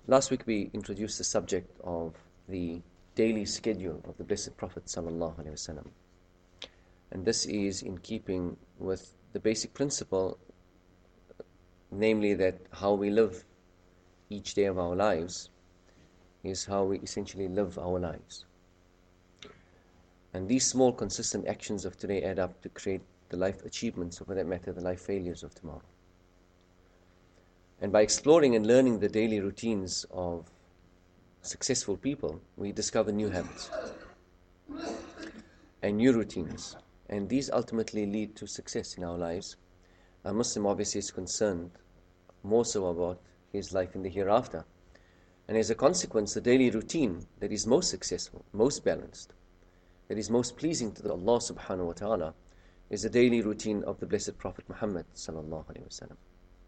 Last week we introduced the subject of the daily schedule of the Blessed Prophet ﷺ. And this is in keeping with the basic principle, namely that how we live each day of our lives is how we essentially live our lives. And these small consistent actions of today add up to create the life achievements, or for that matter, the life failures of tomorrow. And by exploring and learning the daily routines of successful people, we discover new habits and new routines. And these ultimately lead to success in our lives. A Muslim obviously is concerned more so about his life in the hereafter. And as a consequence, the daily routine that is most successful, most balanced, that is most pleasing to Allah subhanahu wa ta'ala is the daily routine of the Blessed Prophet Muhammad sallallahu alaihi wasallam.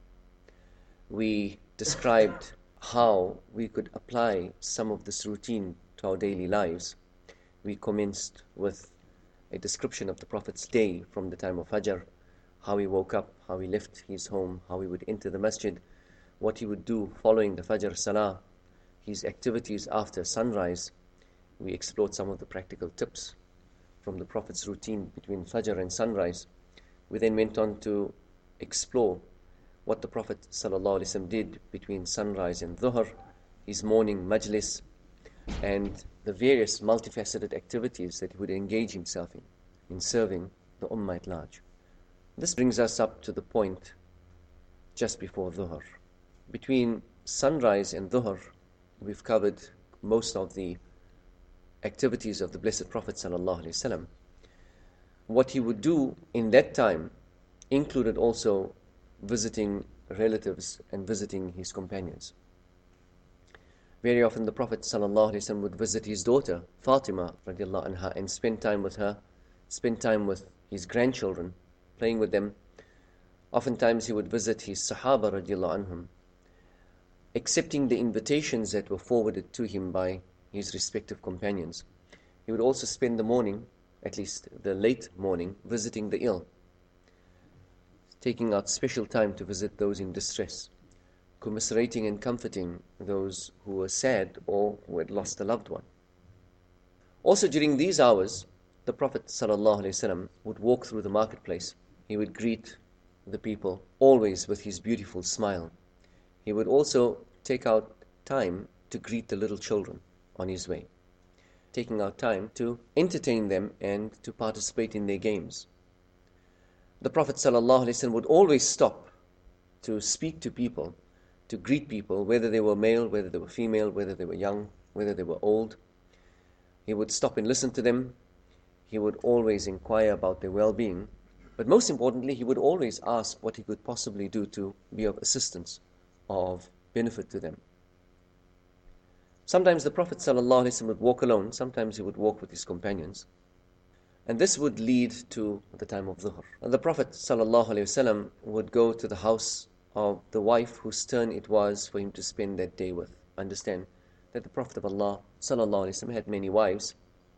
We described how we could apply some of this routine to our daily lives. We commenced with a description of the Prophet's day from the time of Fajr, how he woke up, how he left his home, how he would enter the masjid, what he would do following the Fajr Salah, his activities after sunrise. We explored some of the practical tips from the Prophet's routine between Fajr and sunrise. We then went on to explore what the Prophet ﷺ did between sunrise and Dhuhr, his morning majlis, and the various multifaceted activities that he would engage himself in serving the Ummah at large. This brings us up to the point just before Dhuhr. Between sunrise and Dhuhr, we've covered most of the activities of the Blessed Prophet ﷺ. What he would do in that time included also visiting relatives and visiting his companions. Very often the Prophet ﷺ would visit his daughter Fatima radiallahu anha and spend time with her, spend time with his grandchildren, playing with them. Oftentimes he would visit his Sahaba radiallahu anhum, accepting the invitations that were forwarded to him by his respective companions. He would also spend the morning, at least the late morning, visiting the ill, taking out special time to visit those in distress, commiserating and comforting those who were sad or who had lost a loved one. Also during these hours, the Prophet ﷺ would walk through the marketplace. He would greet the people, always with his beautiful smile. He would also take out time to greet the little children on his way, taking out time to entertain them and to participate in their games. The Prophet ﷺ would always stop to speak to people, to greet people, whether they were male, whether they were female, whether they were young, whether they were old. He would stop and listen to them. He would always inquire about their well-being. But most importantly, he would always ask what he could possibly do to be of assistance, of benefit to them. Sometimes the Prophet ﷺ would walk alone, sometimes he would walk with his companions. And this would lead to the time of Dhuhr. And the Prophet ﷺ would go to the house of the wife whose turn it was for him to spend that day with. Understand that the Prophet of Allah ﷺ had many wives.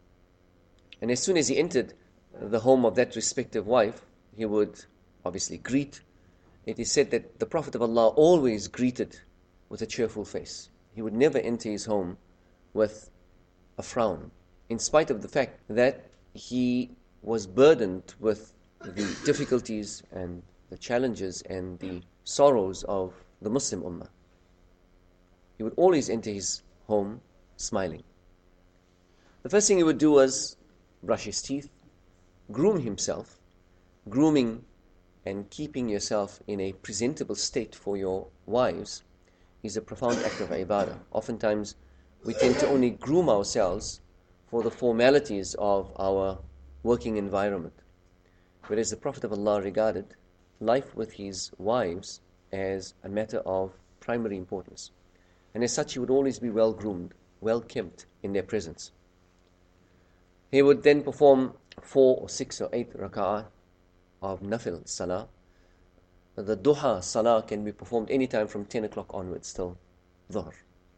And as soon as he entered the home of that respective wife, he would obviously greet. It is said that the Prophet of Allah always greeted with a cheerful face. He would never enter his home with a frown, in spite of the fact that he was burdened with the difficulties and the challenges and the sorrows of the Muslim Ummah. He would always enter his home smiling. The first thing he would do was brush his teeth, groom himself. Grooming and keeping yourself in a presentable state for your wives is a profound act of ibadah. Oftentimes we tend to only groom ourselves for the formalities of our working environment, whereas the Prophet of Allah regarded life with his wives as a matter of primary importance, and as such he would always be well groomed, well kept in their presence. He would then perform 4 or 6 or 8 raka'ah of nafil salah. The duha salah can be performed anytime from 10 o'clock onwards till Dhuhr.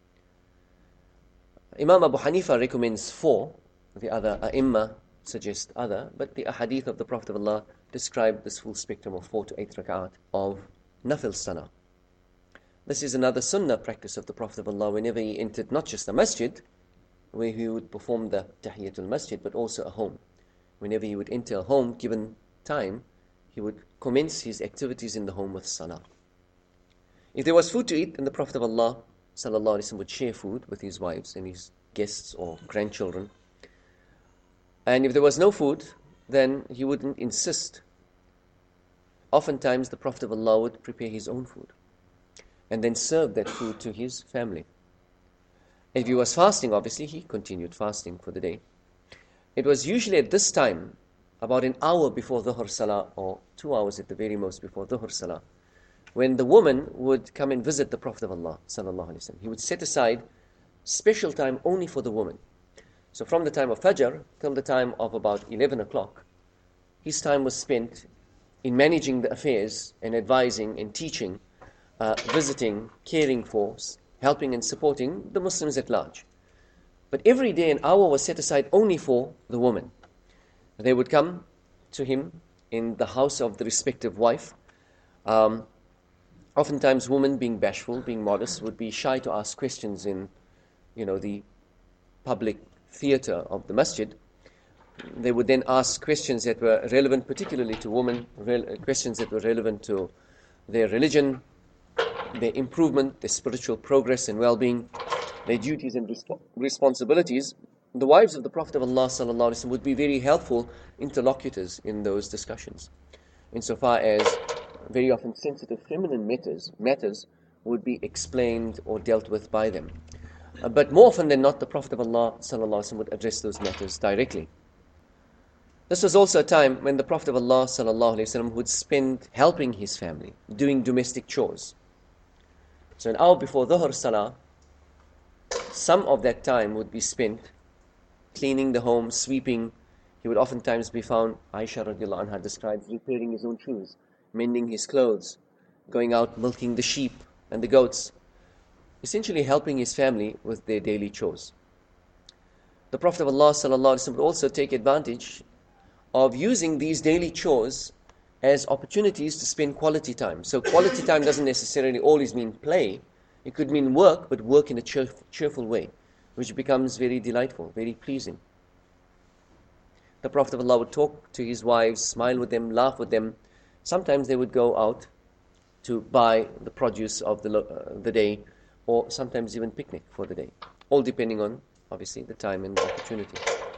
Imam Abu Hanifa recommends 4, the other A'imma suggest other, but the ahadith of the Prophet of Allah describe this full spectrum of 4 to 8 rak'at of nafil salah. This is another sunnah practice of the Prophet of Allah whenever he entered not just a masjid, where he would perform the tahiyatul masjid, but also a home. Whenever he would enter a home, given time, he would commence his activities in the home with salah. If there was food to eat, then the Prophet of Allah sallallahu alaihi wasallam would share food with his wives and his guests or grandchildren. And if there was no food, then he wouldn't insist. Oftentimes the Prophet of Allah would prepare his own food and then serve that food to his family. If he was fasting, obviously, he continued fasting for the day. It was usually at this time, about an hour before Dhuhr Salah, or 2 hours at the very most before Dhuhr Salah, when the woman would come and visit the Prophet of Allah sallallahu alaihi wasallam. He would set aside special time only for the woman. So from the time of Fajr till the time of about 11 o'clock, his time was spent in managing the affairs and advising and teaching, visiting, caring for, helping and supporting the Muslims at large. But every day an hour was set aside only for the woman. They would come to him in the house of the respective wife. Oftentimes women, being bashful, being modest, would be shy to ask questions in, the public theater of the masjid. They would then ask questions that were relevant particularly to women, questions that were relevant to their religion, their improvement, their spiritual progress and well-being, their duties and responsibilities. The wives of the Prophet of Allah sallallahu alaihi wasallam would be very helpful interlocutors in those discussions, insofar as very often sensitive feminine matters would be explained or dealt with by them. But more often than not, the Prophet of Allah sallallahu alaihi wasallam would address those matters directly. This was also a time when the Prophet of Allah sallallahu alaihi wasallam would spend helping his family, doing domestic chores. So an hour before Dhuhr Salah, some of that time would be spent cleaning the home, sweeping. He would oftentimes be found, Aisha radiallahu anha describes, repairing his own shoes, mending his clothes, going out milking the sheep and the goats, essentially helping his family with their daily chores. The Prophet of Allah sallallahu alaihi wasallam would also take advantage of using these daily chores as opportunities to spend quality time. So quality time doesn't necessarily always mean play. It could mean work, but work in a cheerful way, which becomes very delightful, very pleasing. The Prophet of Allah would talk to his wives, smile with them, laugh with them. Sometimes they would go out to buy the produce of the day, or sometimes even picnic for the day, all depending on, obviously, the time and the opportunity.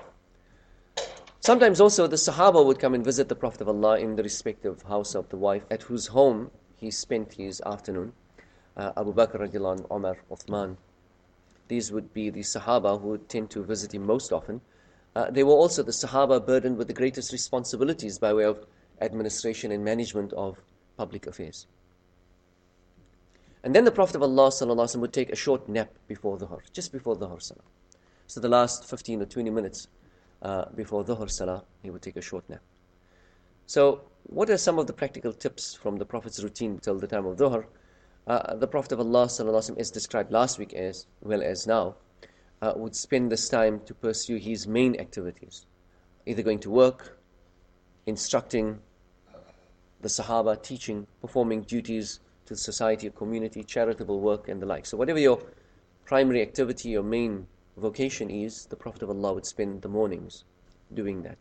Sometimes also the Sahaba would come and visit the Prophet of Allah in the respective house of the wife at whose home he spent his afternoon. Abu Bakr radiallahu anhu, Umar, Uthman. These would be the Sahaba who would tend to visit him most often. They were also the Sahaba burdened with the greatest responsibilities by way of administration and management of public affairs. And then the Prophet of Allah sallallahu alaihi wasallam would take a short nap before Dhuhr, just before Dhuhr Salah. So the last 15 or 20 minutes before Dhuhr Salah, he would take a short nap. So what are some of the practical tips from the Prophet's routine till the time of Dhuhr? The Prophet of Allah sallallahu alaihi wasallam, as described last week as well as now, would spend this time to pursue his main activities, either going to work, instructing the Sahaba, teaching, performing duties to the society or community, charitable work and the like. So whatever your primary activity, your main vocation is, the Prophet of Allah would spend the mornings doing that.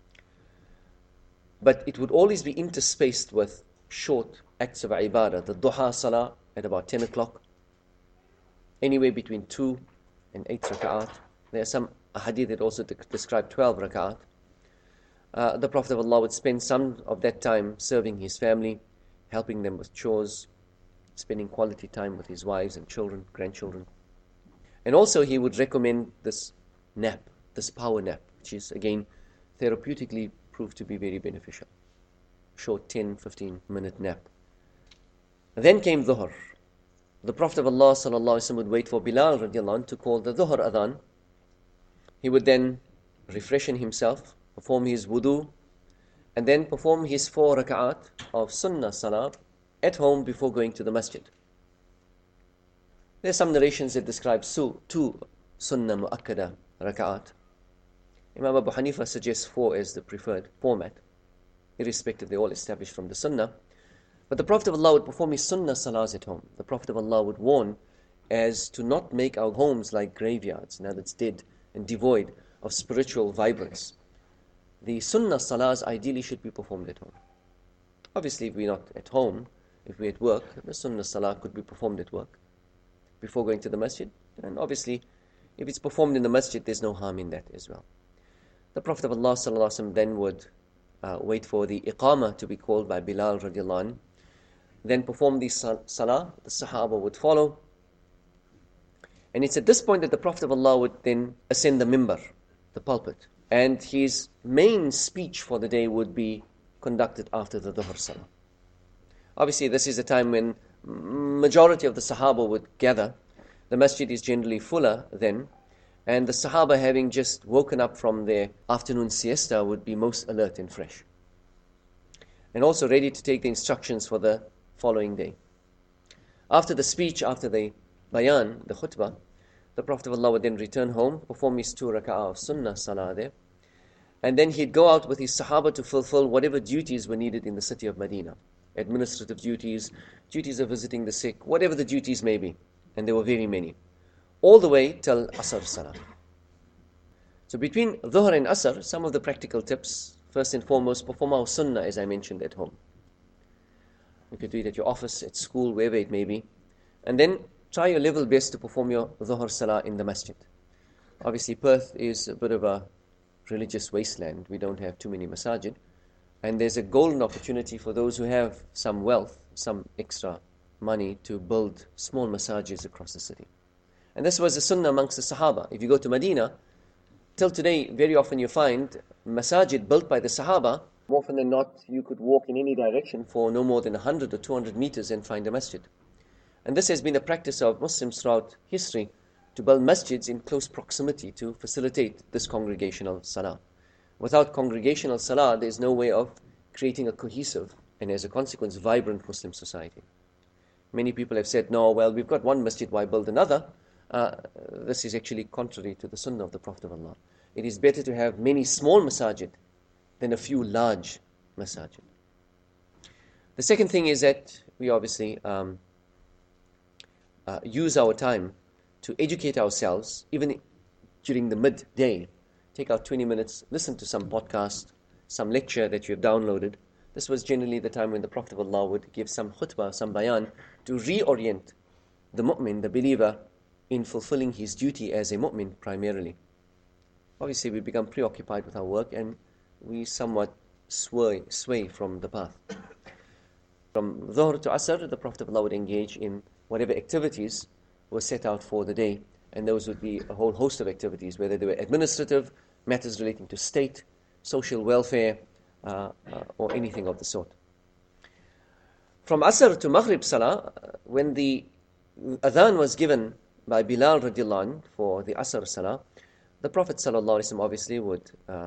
But it would always be interspaced with short acts of ibadah. The duha salah at about 10 o'clock, anywhere between 2 and 8 raka'at. There are some hadith that also describe 12 raka'at. The Prophet of Allah would spend some of that time serving his family, helping them with chores, spending quality time with his wives and children, grandchildren. And also he would recommend this nap, this power nap, which is again therapeutically proved to be very beneficial. Short 10-15 minute nap. Then came Dhuhr. The Prophet of Allah sallallahu alaihi wasallam would wait for Bilal radiallahu anh to call the Dhuhr adhan. He would then refreshen himself, perform his wudu, and then perform his 4 raka'at of sunnah salah at home before going to the masjid. There are some narrations that describe 2 sunnah mu'akkada raka'at. Imam Abu Hanifa suggests 4 as the preferred format. Irrespective, they're all established from the sunnah. But the Prophet of Allah would perform his sunnah salahs at home. The Prophet of Allah would warn as to not make our homes like graveyards, now that's dead and devoid of spiritual vibrance. The sunnah salahs ideally should be performed at home. Obviously, if we're not at home, if we're at work, the sunnah salah could be performed at work before going to the masjid. And obviously, if it's performed in the masjid, there's no harm in that as well. The Prophet of Allah sallallahu alaihi wasallam then would wait for the iqamah to be called by Bilal radiallahu anhu, then perform the salah. The Sahaba would follow. And it's at this point that the Prophet of Allah would then ascend the mimbar, the pulpit. And his main speech for the day would be conducted after the Dhuhr salah. Obviously, this is a time when majority of the Sahaba would gather. The masjid is generally fuller then, and the Sahaba, having just woken up from their afternoon siesta, would be most alert and fresh, and also ready to take the instructions for the following day. After the speech, after the bayan, the khutbah, the Prophet of Allah would then return home, perform his 2 raka'ah of sunnah salah there, and then he'd go out with his Sahaba to fulfill whatever duties were needed in the city of Medina. Administrative duties, duties of visiting the sick, whatever the duties may be. And there were very many. All the way till Asr Salah. So between Dhuhr and Asr, some of the practical tips. First and foremost, perform our sunnah, as I mentioned, at home. You could do it at your office, at school, wherever it may be. And then try your level best to perform your Dhuhr Salah in the masjid. Obviously, Perth is a bit of a religious wasteland. We don't have too many masajid. And there's a golden opportunity for those who have some wealth, some extra money, to build small masajids across the city. And this was a sunnah amongst the Sahaba. If you go to Medina, till today, very often you find masajid built by the Sahaba. More often than not, you could walk in any direction for no more than 100 or 200 meters and find a masjid. And this has been a practice of Muslims throughout history, to build masjids in close proximity to facilitate this congregational salah. Without congregational salah, there is no way of creating a cohesive and, as a consequence, vibrant Muslim society. Many people have said, no, well, we've got one masjid, why build another? This is actually contrary to the sunnah of the Prophet of Allah. It is better to have many small masajid than a few large masajid. The second thing is that we obviously use our time to educate ourselves, even during the midday. Take out 20 minutes, listen to some podcast, some lecture that you have downloaded. This was generally the time when the Prophet of Allah would give some khutbah, some bayan, to reorient the mu'min, the believer, in fulfilling his duty as a mu'min primarily. Obviously, we become preoccupied with our work and we somewhat sway from the path. From Dhuhr to Asr, the Prophet of Allah would engage in whatever activities were set out for the day. And those would be a whole host of activities, whether they were administrative, matters relating to state, social welfare, or anything of the sort. From Asr to Maghrib Salah, when the adhan was given by Bilal radiallahu anh for the Asr Salah, the Prophet sallallahu alaihi wasallam obviously would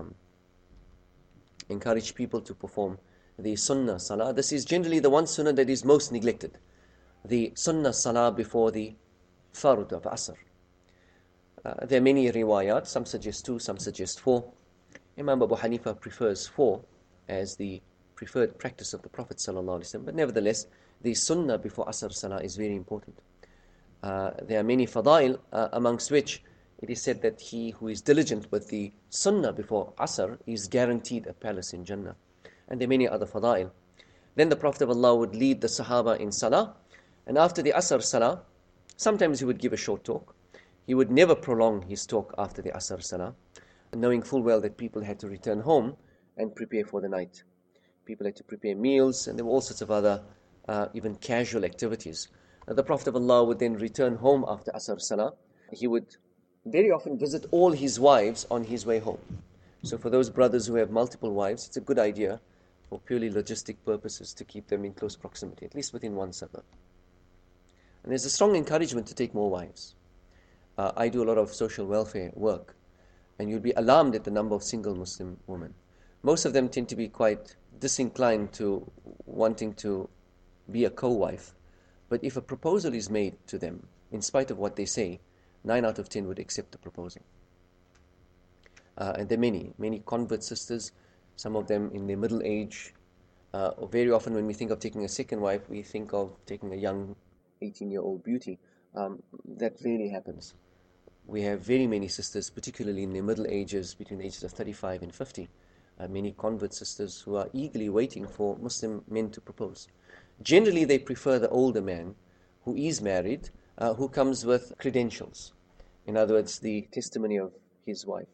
encourage people to perform the Sunnah Salah. This is generally the one Sunnah that is most neglected. The Sunnah Salah before the Fard of Asr. There are many riwayat, some suggest 2, some suggest 4. Imam Abu Hanifa prefers 4 as the preferred practice of the Prophet ﷺ, but nevertheless, the sunnah before Asr Salah is very important. There are many fadail, amongst which it is said that he who is diligent with the sunnah before Asr is guaranteed a palace in Jannah. And there are many other fadail. Then the Prophet of Allah would lead the Sahaba in Salah, and after the Asr Salah, sometimes he would give a short talk. He would never prolong his talk after the Asr Salah, knowing full well that people had to return home and prepare for the night. People had to prepare meals, and there were all sorts of other, even casual activities. The Prophet of Allah would then return home after Asr Salah. He would very often visit all his wives on his way home. So for those brothers who have multiple wives, it's a good idea for purely logistic purposes to keep them in close proximity, at least within one suburb. And there's a strong encouragement to take more wives. I do a lot of social welfare work, and you'll be alarmed at the number of single Muslim women. Most of them tend to be quite disinclined to wanting to be a co-wife. But if a proposal is made to them, in spite of what they say, 9 out of 10 would accept the proposal. And there are many convert sisters, some of them in their middle age, Very often when we think of taking a second wife, we think of taking a young 18-year-old beauty. That rarely happens. We have very many sisters, particularly in their middle ages, between the ages of 35 and 50, many convert sisters who are eagerly waiting for Muslim men to propose. Generally, they prefer the older man who is married, who comes with credentials. In other words, the testimony of his wife.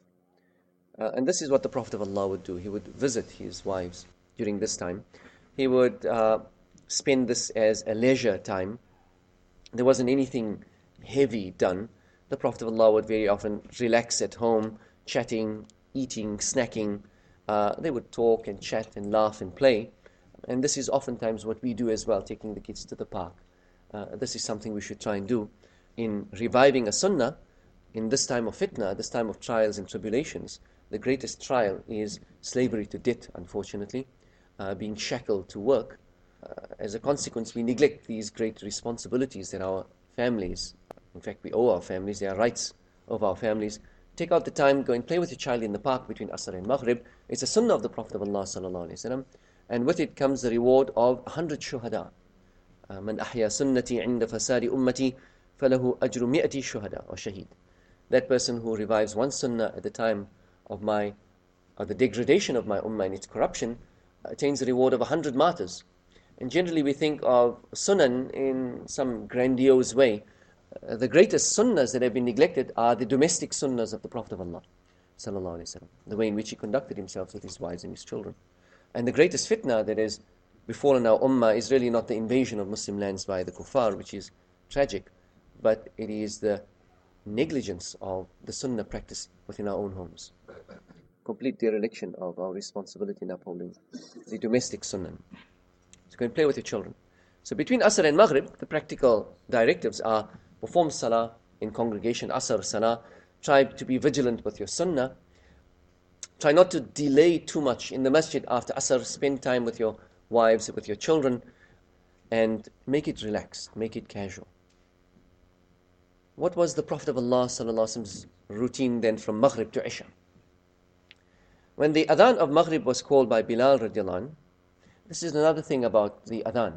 And this is what the Prophet of Allah would do. He would visit his wives during this time. He would spend this as a leisure time. There wasn't anything heavy done. The Prophet of Allah would very often relax at home, chatting, eating, snacking. They would talk and chat and laugh and play. And this is oftentimes what we do as well, taking the kids to the park. This is something we should try and do in reviving a sunnah in this time of fitna, this time of trials and tribulations. The greatest trial is slavery to debt, unfortunately, being shackled to work. As a consequence, we neglect these great responsibilities that our families, in fact, we owe our families, they are rights of our families. Take out the time, go and play with your child in the park between Asr and Maghrib. It's a sunnah of the Prophet of Allah sallallahu alaihi wasallam, and with it comes the reward of 100 shuhada. Man ahya sunnati inda fasadi ummati falahu ajru mi'ati shuhada or shaheed. That person who revives one sunnah at the time of the degradation of my ummah and its corruption attains the reward of 100 martyrs. And generally we think of sunan in some grandiose way. The greatest sunnahs that have been neglected are the domestic sunnahs of the Prophet of Allah sallallahu alaihi wasallam, the way in which he conducted himself with his wives and his children. And the greatest fitna that has befallen our ummah is really not the invasion of Muslim lands by the kuffar, which is tragic, but it is the negligence of the sunnah practice within our own homes. Complete dereliction of our responsibility in upholding the domestic sunnah. So go and play with your children. So between Asr and Maghrib, the practical directives are: perform salah in congregation, Asr, salah. Try to be vigilant with your sunnah. Try not to delay too much in the masjid after Asr. Spend time with your wives, with your children, and make it relaxed, make it casual. What was the Prophet of Allah sallallahu alaihi wasallam's routine then from Maghrib to Isha? When the adhan of Maghrib was called by Bilal radiallahu anh, this is another thing about the adhan.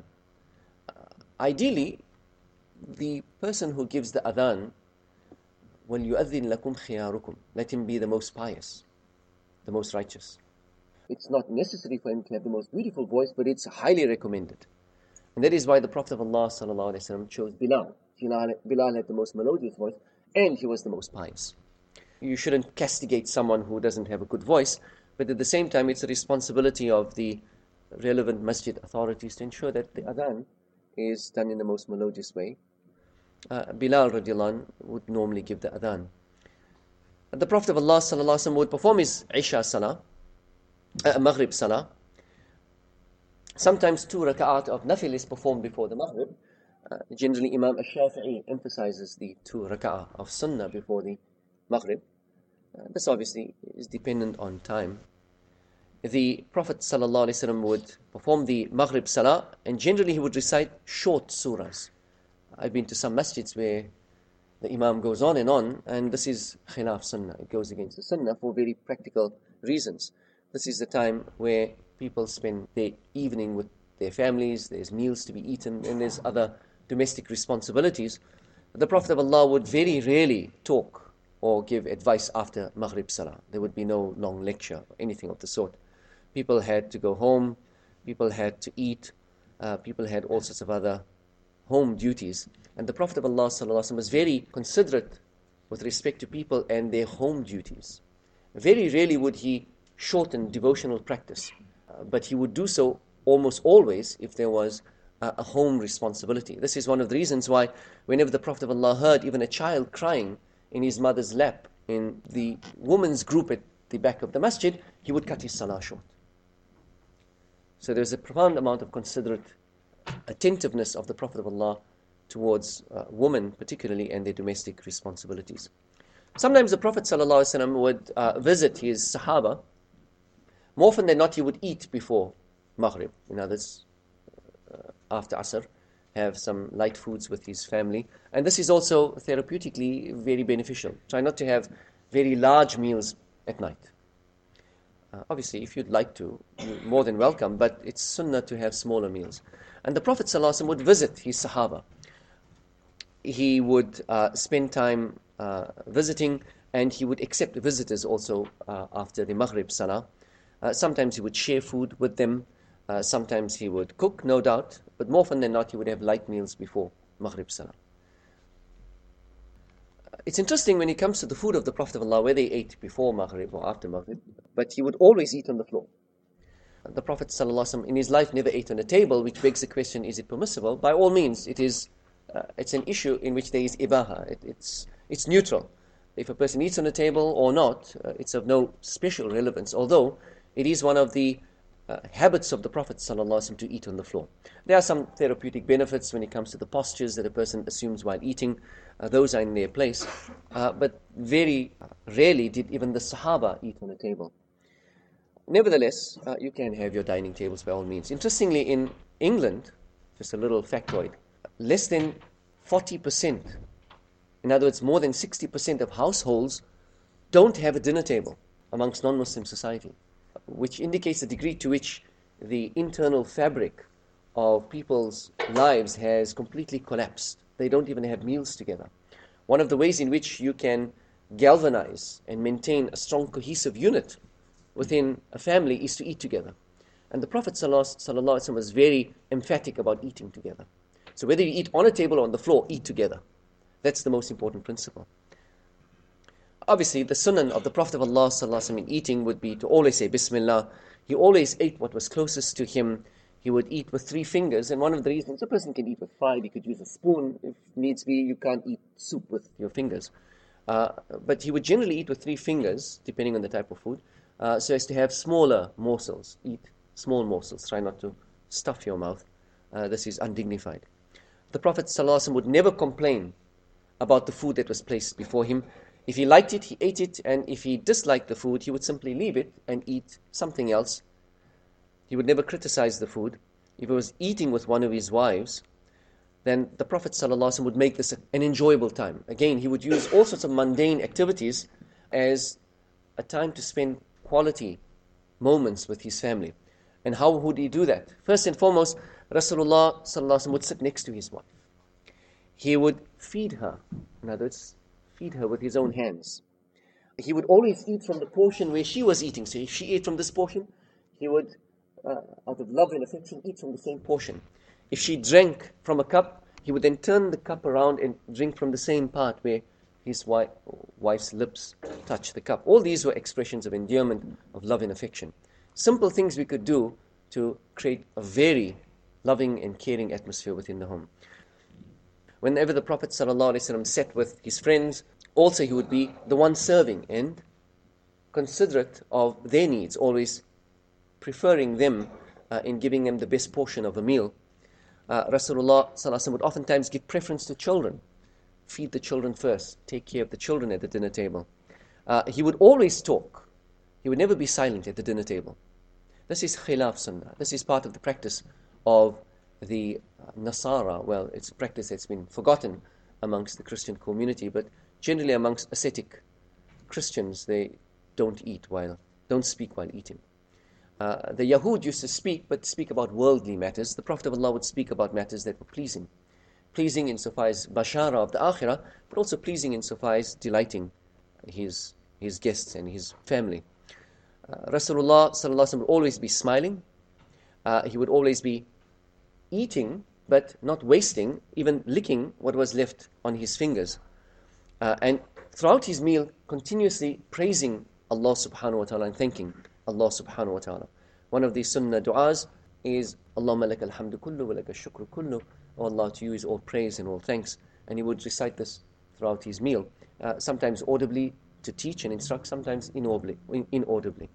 Ideally, the person who gives the adhan, وَلْيُؤَذِّنْ لَكُمْ خِيَارُكُمْ, let him be the most pious, the most righteous. It's not necessary for him to have the most beautiful voice, but it's highly recommended. And that is why the Prophet of Allah sallallahu alaihi wasallam chose Bilal. Bilal had the most melodious voice, and he was the most pious. You shouldn't castigate someone who doesn't have a good voice, but at the same time, it's a responsibility of the relevant masjid authorities to ensure that the adhan is done in the most melodious way. Bilal radiallahu anh would normally give the adhan. The Prophet of Allah sallallahu alaihi wasallam would perform his Isha salah, Maghrib salah. Sometimes 2 raka'at of nafil is performed before the Maghrib. Generally, Imam al-Shafi'i emphasizes the 2 raka'ah of sunnah before the Maghrib. This obviously is dependent on time. The Prophet sallallahu alaihi wasallam would perform the Maghrib salah, and generally he would recite short surahs. I've been to some masjids where the Imam goes on, and this is khilaf sunnah. It goes against the sunnah for very practical reasons. This is the time where people spend their evening with their families, there's meals to be eaten, and there's other domestic responsibilities. The Prophet of Allah would very rarely talk or give advice after Maghrib Salah. There would be no long lecture or anything of the sort. People had to go home, people had to eat, people had all sorts of other home duties. And the Prophet of Allah ﷺ was very considerate with respect to people and their home duties. Very rarely would he shorten devotional practice, but he would do so almost always if there was a home responsibility. This is one of the reasons why whenever the Prophet of Allah heard even a child crying in his mother's lap in the women's group at the back of the masjid, he would cut his salah short. So there's a profound amount of considerate attentiveness of the Prophet of Allah towards women particularly and their domestic responsibilities. Sometimes the Prophet ﷺ would visit his Sahaba. More often than not, he would eat before Maghrib. In others, after Asr, have some light foods with his family. And this is also therapeutically very beneficial. Try not to have very large meals at night. Obviously, if you'd like to, you're more than welcome, but it's sunnah to have smaller meals. And the Prophet ﷺ would visit his Sahaba. He would spend time visiting, and he would accept visitors also after the Maghrib Salah. Sometimes he would share food with them. Sometimes he would cook, no doubt, but more often than not, he would have light meals before Maghrib Salah. It's interesting when it comes to the food of the Prophet of Allah, whether he ate before Maghrib or after Maghrib, but he would always eat on the floor. The Prophet ﷺ in his life never ate on a table, which begs the question, is it permissible? By all means, it's an issue in which there is ibaha. It's neutral. If a person eats on a table or not, it's of no special relevance, although it is one of the habits of the Prophet ﷺ to eat on the floor. There are some therapeutic benefits when it comes to the postures that a person assumes while eating. Those are in their place. But very rarely did even the Sahaba eat on a table. Nevertheless, you can have your dining tables by all means. Interestingly, in England, just a little factoid, less than 40%, in other words, more than 60% of households don't have a dinner table amongst non-Muslim society, which indicates the degree to which the internal fabric of people's lives has completely collapsed. They don't even have meals together. One of the ways in which you can galvanize and maintain a strong cohesive unit within a family is to eat together. And the Prophet ﷺ was very emphatic about eating together. So whether you eat on a table or on the floor, eat together. That's the most important principle. Obviously, the sunnah of the Prophet of Allah ﷺ in eating would be to always say Bismillah. He always ate what was closest to him. He would eat with 3 fingers, and one of the reasons a person can eat with 5, he could use a spoon. If needs be, you can't eat soup with your fingers. But he would generally eat with 3 fingers, depending on the type of food, so as to have smaller morsels. Eat small morsels. Try not to stuff your mouth. This is undignified. The Prophet ﷺ would never complain about the food that was placed before him. If he liked it, he ate it, and if he disliked the food, he would simply leave it and eat something else. He would never criticize the food. If he was eating with one of his wives, then the Prophet ﷺ would make this an enjoyable time. Again, he would use all sorts of mundane activities as a time to spend quality moments with his family. And how would he do that? First and foremost, Rasulullah ﷺ would sit next to his wife. He would feed her. In other words, feed her with his own hands. He would always eat from the portion where she was eating. So if she ate from this portion, he would, out of love and affection, eat from the same portion. If she drank from a cup, he would then turn the cup around and drink from the same part where his wife's lips touched the cup. All these were expressions of endearment, of love and affection. Simple things we could do to create a very loving and caring atmosphere within the home. Whenever the Prophet ﷺ sat with his friends, also he would be the one serving and considerate of their needs, always preferring them in giving them the best portion of a meal. Rasulullah ﷺ would oftentimes give preference to children. Feed the children first, take care of the children at the dinner table. He would always talk. He would never be silent at the dinner table. This is khilaf sunnah. This is part of the practice of the Nasara. Well, it's a practice that's been forgotten amongst the Christian community, but generally amongst ascetic Christians, they don't speak while eating. The Yahud used to speak, but speak about worldly matters. The Prophet of Allah would speak about matters that were pleasing. Pleasing insofar as bashara of the akhirah, but also pleasing insofar as delighting his guests and his family. Rasulullah ﷺ would always be smiling. He would always be eating, but not wasting, even licking what was left on his fingers. And throughout his meal, continuously praising Allah subhanahu wa ta'ala and thanking Allah subhanahu wa ta'ala. One of the sunnah du'as is Allahumma lakal hamdu kullu wa lakal shukru kullu. Oh Allah, to you is all praise and all thanks. And he would recite this throughout his meal, sometimes audibly to teach and instruct, sometimes inaudibly.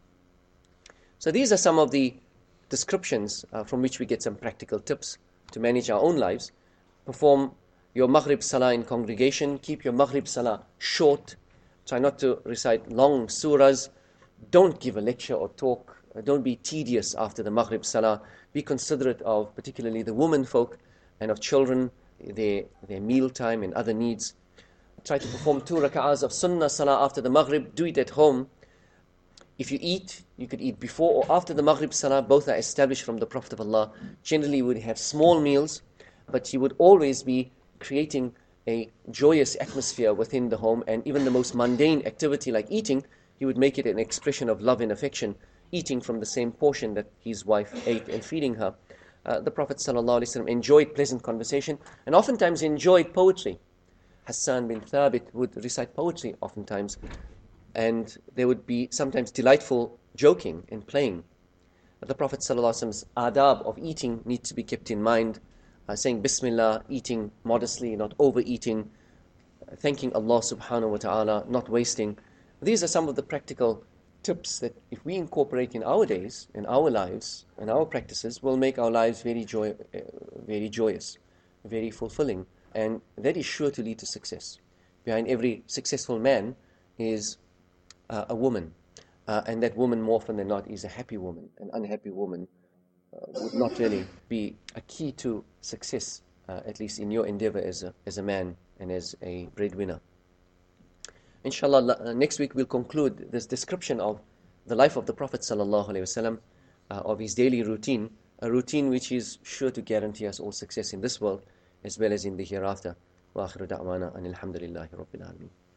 So these are some of the descriptions from which we get some practical tips to manage our own lives. Perform your Maghrib Salah in congregation. Keep your Maghrib Salah short. Try not to recite long surahs. Don't give a lecture or talk. Don't be tedious after the Maghrib Salah. Be considerate of particularly the women folk and of children, their meal time and other needs. Try to perform 2 rak'ahs of Sunnah Salah after the Maghrib. Do it at home. If you eat, you could eat before or after the Maghrib Salah. Both are established from the Prophet of Allah. Generally, you would have small meals, but you would always be creating a joyous atmosphere within the home, and even the most mundane activity like eating, he would make it an expression of love and affection, eating from the same portion that his wife ate and feeding her. The Prophet ﷺ enjoyed pleasant conversation and oftentimes enjoyed poetry. Hassan bin Thabit would recite poetry oftentimes, and there would be sometimes delightful joking and playing. The Prophet ﷺ's adab of eating need to be kept in mind, saying Bismillah, eating modestly, not overeating, thanking Allah subhanahu wa ta'ala, not wasting. These are some of the practical tips that if we incorporate in our days, in our lives, and our practices, will make our lives very joyous, very fulfilling, and that is sure to lead to success. Behind every successful man is a woman, and that woman more often than not is a happy woman. An unhappy woman would not really be a key to success, at least in your endeavor as a man and as a breadwinner. Inshallah, next week we'll conclude this description of the life of the Prophet ﷺ, of his daily routine, a routine which is sure to guarantee us all success in this world as well as in the hereafter. Wa akhiru da'wana anil hamdulillahi rabbil alameen.